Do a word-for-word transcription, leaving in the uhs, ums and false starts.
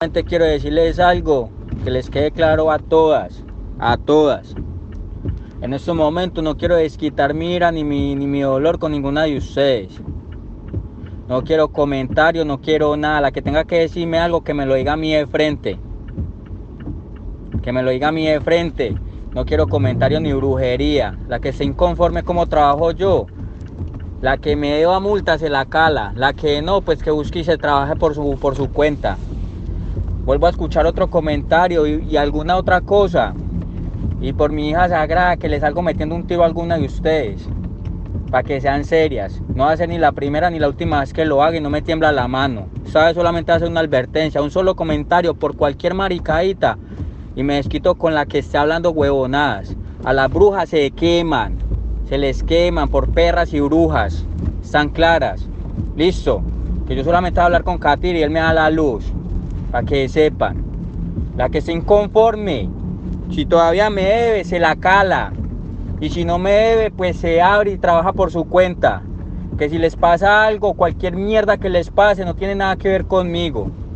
Solamente quiero decirles algo que les quede claro a todas, a todas. En estos momentos no quiero desquitar mi ira ni mi, ni mi dolor con ninguna de ustedes. No quiero comentarios, no quiero nada. La que tenga que decirme algo, que me lo diga a mí de frente. Que me lo diga a mí de frente. No quiero comentarios ni brujería. La que esté inconforme como trabajo yo, la que me deba multa se la cala. La que no, pues que busque y se trabaje por su, por su cuenta. Vuelvo a escuchar otro comentario y, y alguna otra cosa. Y por mi hija sagrada que les salgo metiendo un tiro a alguna de ustedes. Para que sean serias. No va a ser ni la primera ni la última vez que lo haga y no me tiembla la mano. ¿Sabes? Solamente hacer una advertencia, un solo comentario por cualquier maricadita. Y me desquito con la que esté hablando huevonadas. A las brujas se queman. Se les queman por perras y brujas. Están claras. Listo. Que yo solamente voy a hablar con Katir y él me da la luz. Para que sepan. La que esté inconforme. Si todavía me debe, se la cala. Y si no me debe, pues se abre y trabaja por su cuenta. Que si les pasa algo, cualquier mierda que les pase, no tiene nada que ver conmigo.